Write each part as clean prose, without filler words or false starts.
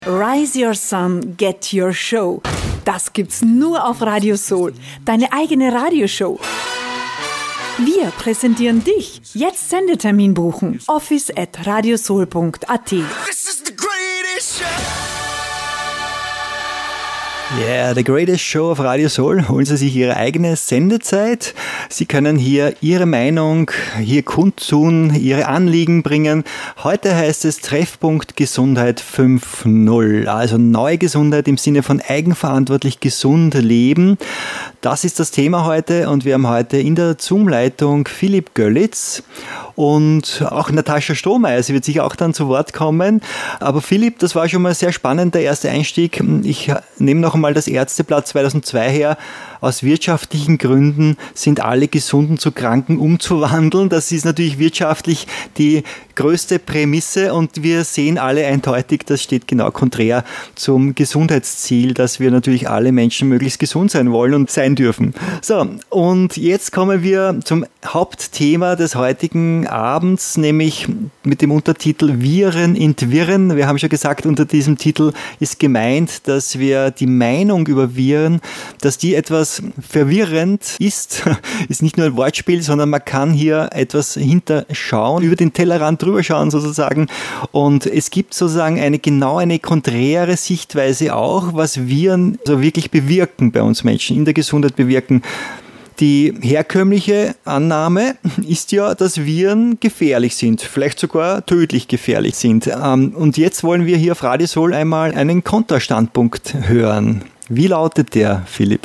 Rise Your Sun, Get Your Show. Das gibt's nur auf Radio Soul. Deine eigene Radioshow. Wir präsentieren dich. Jetzt Sendetermin buchen. office@radiosoul.at. Yeah, the greatest show auf Radio Soul. Holen Sie sich Ihre eigene Sendezeit. Sie können hier Ihre Meinung hier kundtun, Ihre Anliegen bringen. Heute heißt es Treffpunkt Gesundheit 5.0. Also neue Gesundheit im Sinne von eigenverantwortlich gesund leben. Das ist das Thema heute und wir haben heute in der Zoom-Leitung Philipp Göllitz und auch Natascha Strohmeier. Sie wird sicher auch dann zu Wort kommen. Aber Philipp, das war schon mal sehr spannend, der erste Einstieg. Ich nehme noch einmal das Ärzteblatt 2002 her. Aus wirtschaftlichen Gründen sind alle Gesunden zu Kranken umzuwandeln. Das ist natürlich wirtschaftlich die größte Prämisse und wir sehen alle eindeutig, das steht genau konträr zum Gesundheitsziel, dass wir natürlich alle Menschen möglichst gesund sein wollen und sein dürfen. So, und jetzt kommen wir zum Hauptthema des heutigen Abends, nämlich mit dem Untertitel Viren entwirren. Wir haben schon gesagt, unter diesem Titel ist gemeint, dass wir die Meinung über Viren, dass die etwas verwirrend ist nicht nur ein Wortspiel, sondern man kann hier etwas hinterschauen, über den Tellerrand drüber schauen sozusagen und es gibt sozusagen eine konträre Sichtweise auch, was Viren so wirklich bewirken bei uns Menschen, in der Gesundheit bewirken. Die herkömmliche Annahme ist ja, dass Viren gefährlich sind, vielleicht sogar tödlich gefährlich sind. Und jetzt wollen wir hier auf Radio Soul einmal einen Konterstandpunkt hören. Wie lautet der, Philipp?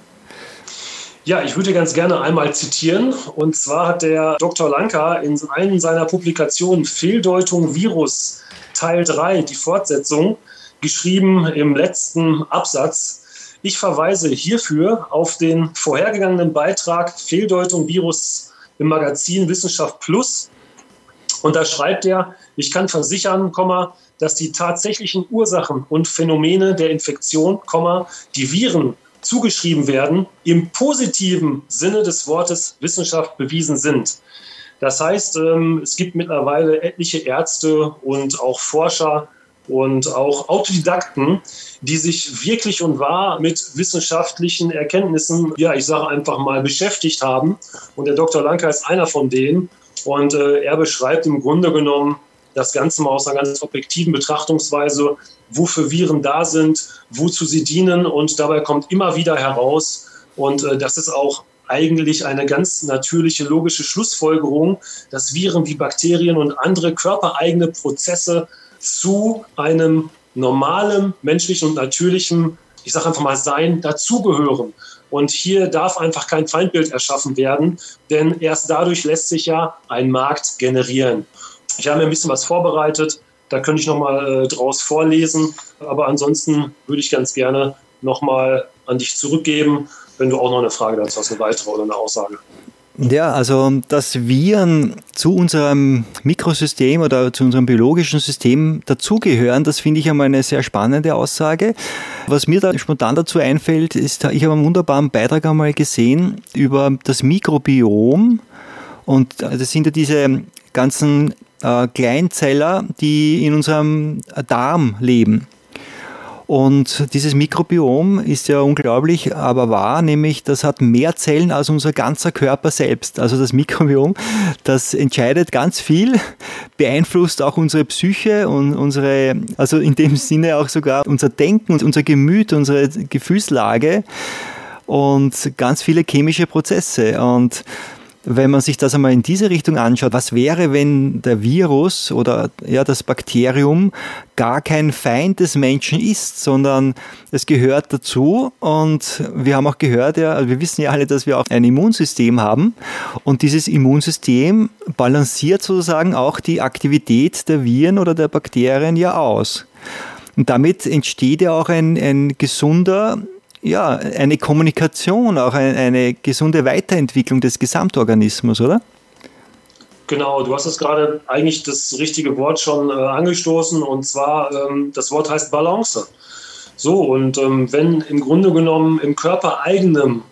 Ja, ich würde ganz gerne einmal zitieren. Und zwar hat der Dr. Lanka in einer seiner Publikationen Fehldeutung Virus Teil 3, die Fortsetzung, geschrieben im letzten Absatz. Ich verweise hierfür auf den vorhergegangenen Beitrag Fehldeutung Virus im Magazin Wissenschaft Plus. Und da schreibt er, ich kann versichern, dass die tatsächlichen Ursachen und Phänomene der Infektion, die Viren zugeschrieben werden, im positiven Sinne des Wortes Wissenschaft bewiesen sind. Das heißt, es gibt mittlerweile etliche Ärzte und auch Forscher und auch Autodidakten, die sich wirklich und wahr mit wissenschaftlichen Erkenntnissen, ich sage einfach mal, beschäftigt haben. Und der Dr. Lanka ist einer von denen. Und er beschreibt im Grunde genommen das Ganze mal aus einer ganz objektiven Betrachtungsweise, wofür Viren da sind, wozu sie dienen. Und dabei kommt immer wieder heraus, und das ist auch eigentlich eine ganz natürliche, logische Schlussfolgerung, dass Viren wie Bakterien und andere körpereigene Prozesse zu einem normalen, menschlichen und natürlichen, ich sage einfach mal Sein, dazugehören. Und hier darf einfach kein Feindbild erschaffen werden, denn erst dadurch lässt sich ja ein Markt generieren. Ich habe mir ein bisschen was vorbereitet, da könnte ich nochmal draus vorlesen, aber ansonsten würde ich ganz gerne nochmal an dich zurückgeben, wenn du auch noch eine Frage dazu hast, eine weitere oder eine Aussage. Ja, also dass Viren zu unserem Mikrosystem oder zu unserem biologischen System dazugehören, das finde ich einmal eine sehr spannende Aussage. Was mir da spontan dazu einfällt, ist, ich habe einen wunderbaren Beitrag einmal gesehen über das Mikrobiom und das sind ja diese ganzen Kleinzeller, die in unserem Darm leben. Und dieses Mikrobiom ist ja unglaublich, aber wahr, nämlich das hat mehr Zellen als unser ganzer Körper selbst. Also das Mikrobiom, das entscheidet ganz viel, beeinflusst auch unsere Psyche und also in dem Sinne auch sogar unser Denken und unser Gemüt, unsere Gefühlslage und ganz viele chemische Prozesse. Und wenn man sich das einmal in diese Richtung anschaut, was wäre, wenn der Virus oder das Bakterium gar kein Feind des Menschen ist, sondern es gehört dazu und wir haben auch gehört, wir wissen ja alle, dass wir auch ein Immunsystem haben und dieses Immunsystem balanciert sozusagen auch die Aktivität der Viren oder der Bakterien ja aus. Und damit entsteht ja auch ein gesunder, eine Kommunikation, auch eine gesunde Weiterentwicklung des Gesamtorganismus, oder? Genau, du hast es gerade eigentlich das richtige Wort schon angestoßen und zwar, das Wort heißt Balance. So, und wenn im Grunde genommen im körpereigenen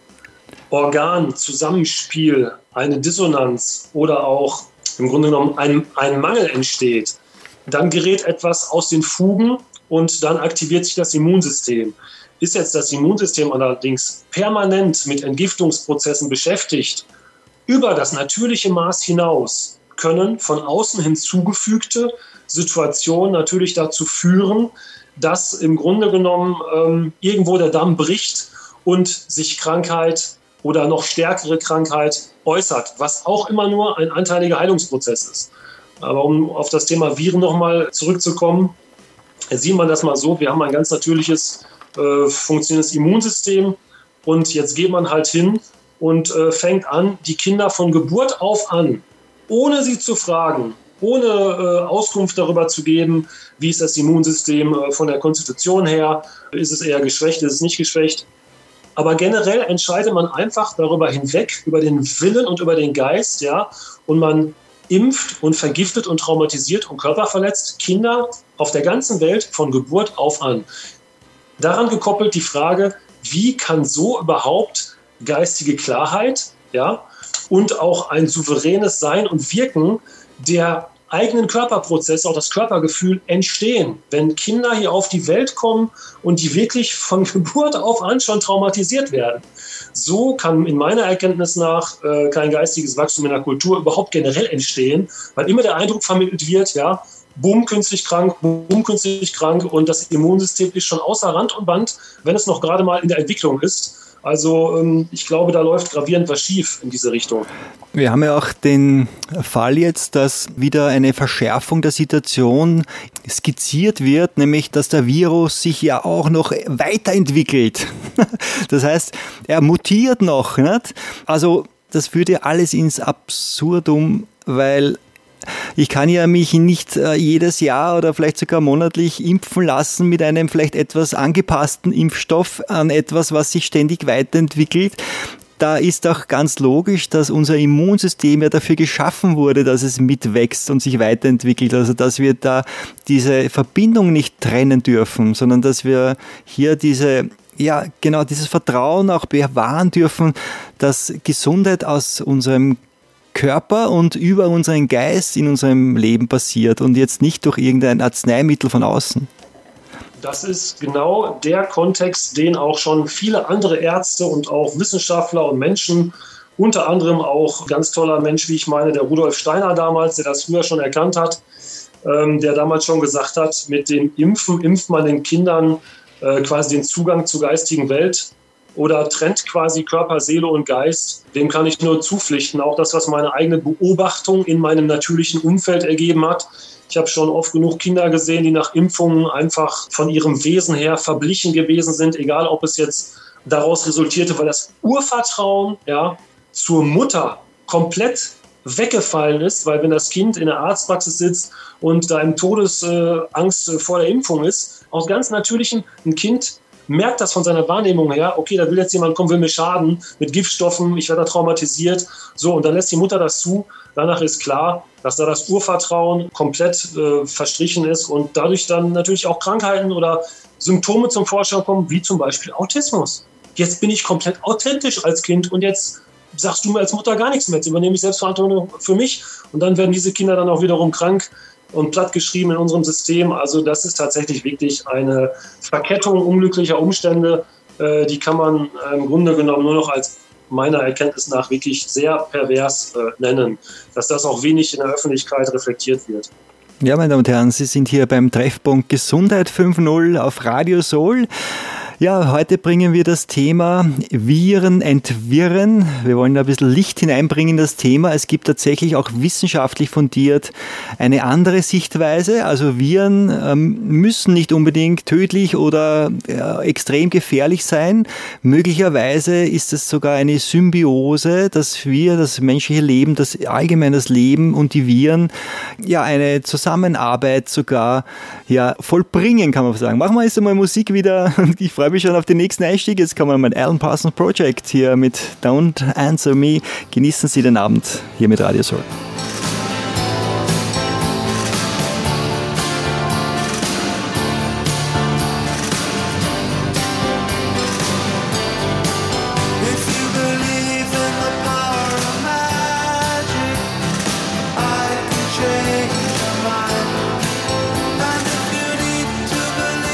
Organzusammenspiel eine Dissonanz oder auch im Grunde genommen ein Mangel entsteht, dann gerät etwas aus den Fugen und dann aktiviert sich das Immunsystem. Ist jetzt das Immunsystem allerdings permanent mit Entgiftungsprozessen beschäftigt, über das natürliche Maß hinaus können von außen hinzugefügte Situationen natürlich dazu führen, dass im Grunde genommen irgendwo der Damm bricht und sich Krankheit oder noch stärkere Krankheit äußert, was auch immer nur ein anteiliger Heilungsprozess ist. Aber um auf das Thema Viren nochmal zurückzukommen, sieht man das mal so, wir haben ein ganz natürliches, funktionierendes Immunsystem und jetzt geht man halt hin und fängt an, die Kinder von Geburt auf an, ohne sie zu fragen, ohne Auskunft darüber zu geben, wie ist das Immunsystem von der Konstitution her, ist es eher geschwächt, ist es nicht geschwächt. Aber generell entscheidet man einfach darüber hinweg, über den Willen und über den Geist, ja, und man impft und vergiftet und traumatisiert und körperverletzt Kinder auf der ganzen Welt von Geburt auf an. Daran gekoppelt die Frage, wie kann so überhaupt geistige Klarheit, ja, und auch ein souveränes Sein und Wirken der eigenen Körperprozesse, auch das Körpergefühl entstehen, wenn Kinder hier auf die Welt kommen und die wirklich von Geburt auf an schon traumatisiert werden. So kann in meiner Erkenntnis nach kein geistiges Wachstum in der Kultur überhaupt generell entstehen, weil immer der Eindruck vermittelt wird, ja, bumm, künstlich krank und das Immunsystem ist schon außer Rand und Band, wenn es noch gerade mal in der Entwicklung ist. Also ich glaube, da läuft gravierend was schief in diese Richtung. Wir haben ja auch den Fall jetzt, dass wieder eine Verschärfung der Situation skizziert wird, nämlich dass der Virus sich ja auch noch weiterentwickelt. Das heißt, er mutiert noch, nicht? Also das führt ja alles ins Absurdum, weil ich kann ja mich nicht jedes Jahr oder vielleicht sogar monatlich impfen lassen mit einem vielleicht etwas angepassten Impfstoff an etwas, was sich ständig weiterentwickelt. Da ist auch ganz logisch, dass unser Immunsystem ja dafür geschaffen wurde, dass es mitwächst und sich weiterentwickelt. Also dass wir da diese Verbindung nicht trennen dürfen, sondern dass wir hier dieses Vertrauen auch bewahren dürfen, dass Gesundheit aus unserem Körper und über unseren Geist in unserem Leben passiert und jetzt nicht durch irgendein Arzneimittel von außen. Das ist genau der Kontext, den auch schon viele andere Ärzte und auch Wissenschaftler und Menschen, unter anderem auch ganz toller Mensch, wie ich meine, der Rudolf Steiner damals, der das früher schon erkannt hat, der damals schon gesagt hat, mit dem Impfen impft man den Kindern quasi den Zugang zur geistigen Welt oder trennt quasi Körper, Seele und Geist. Dem kann ich nur zupflichten. Auch das, was meine eigene Beobachtung in meinem natürlichen Umfeld ergeben hat. Ich habe schon oft genug Kinder gesehen, die nach Impfungen einfach von ihrem Wesen her verblichen gewesen sind, egal ob es jetzt daraus resultierte, weil das Urvertrauen zur Mutter komplett weggefallen ist, weil wenn das Kind in der Arztpraxis sitzt und da in Todesangst vor der Impfung ist, aus ganz natürlichem, ein Kind merkt das von seiner Wahrnehmung her, okay, da will jetzt jemand kommen, will mir schaden mit Giftstoffen, ich werde da traumatisiert. So, und dann lässt die Mutter das zu. Danach ist klar, dass da das Urvertrauen komplett verstrichen ist und dadurch dann natürlich auch Krankheiten oder Symptome zum Vorschein kommen, wie zum Beispiel Autismus. Jetzt bin ich komplett authentisch als Kind und jetzt sagst du mir als Mutter gar nichts mehr. Jetzt übernehme ich Selbstverantwortung für mich und dann werden diese Kinder dann auch wiederum krank und plattgeschrieben in unserem System. Also das ist tatsächlich wirklich eine Verkettung unglücklicher Umstände, die kann man im Grunde genommen nur noch als meiner Erkenntnis nach wirklich sehr pervers nennen, dass das auch wenig in der Öffentlichkeit reflektiert wird. Ja, meine Damen und Herren, Sie sind hier beim Treffpunkt Gesundheit 5.0 auf Radio Soul. Ja, heute bringen wir das Thema Viren entwirren. Wir wollen ein bisschen Licht hineinbringen in das Thema. Es gibt tatsächlich auch wissenschaftlich fundiert eine andere Sichtweise. Also Viren müssen nicht unbedingt tödlich oder extrem gefährlich sein. Möglicherweise ist es sogar eine Symbiose, dass wir, das menschliche Leben, das allgemein das Leben und die Viren, eine Zusammenarbeit sogar vollbringen, kann man sagen. Machen wir jetzt einmal Musik wieder. Ich freue mich schon auf den nächsten Einstieg. Jetzt kommen wir mit Alan Parsons Project hier mit Don't Answer Me. Genießen Sie den Abend hier mit Radio Soul. Change your mind, and if you need to believe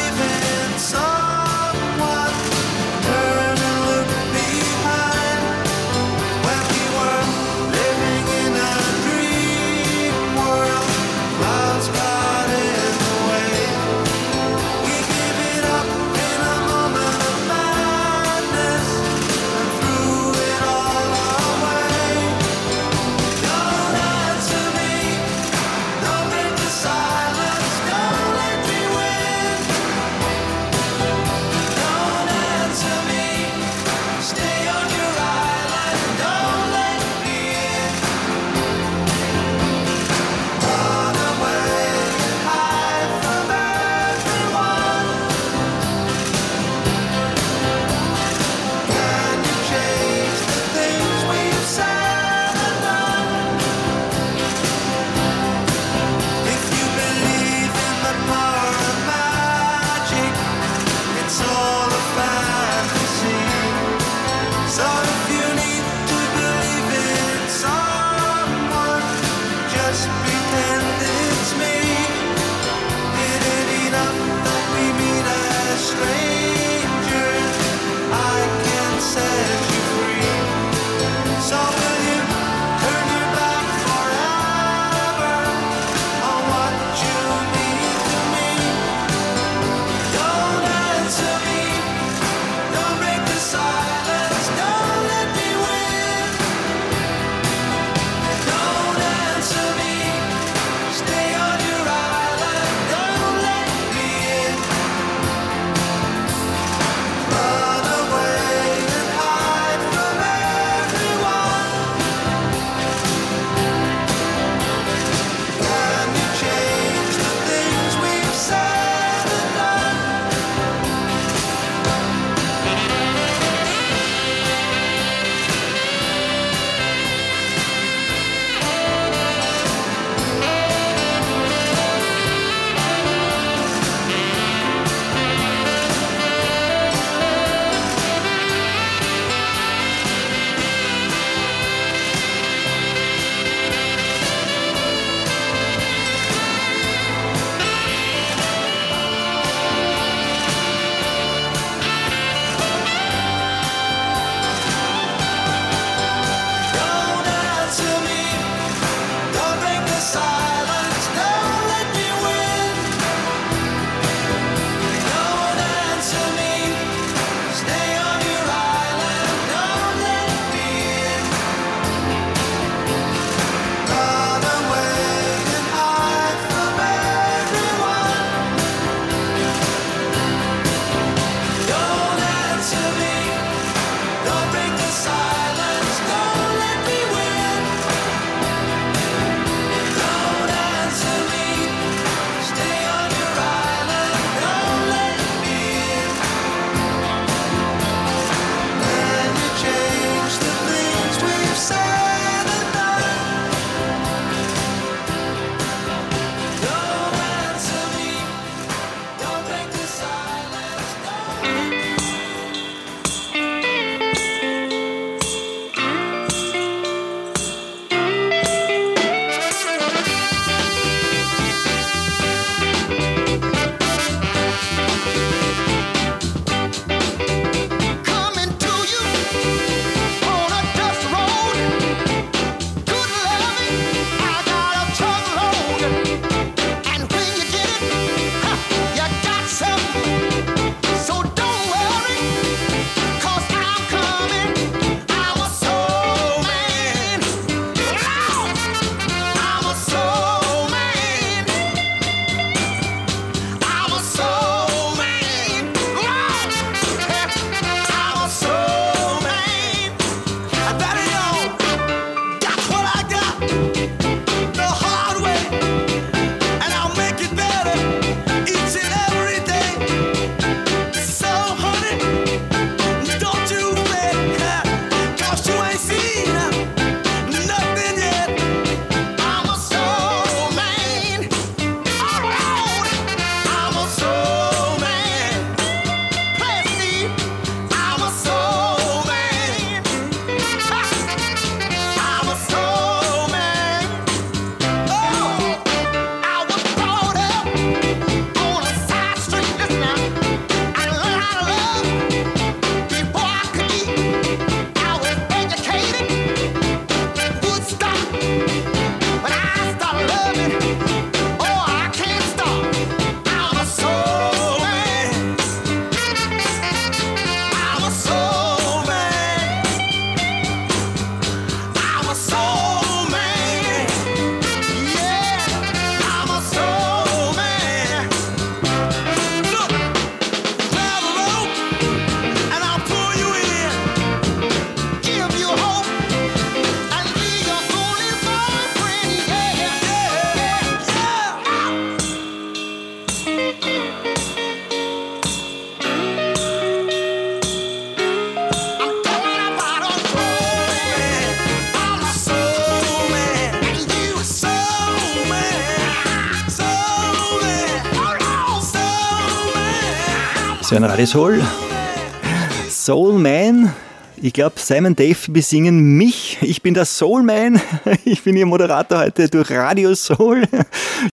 So ein Radio Soul. Soul Man. Ich glaube, Simon Dave besingen mich. Ich bin der Soul Man. Ich bin Ihr Moderator heute durch Radio Soul.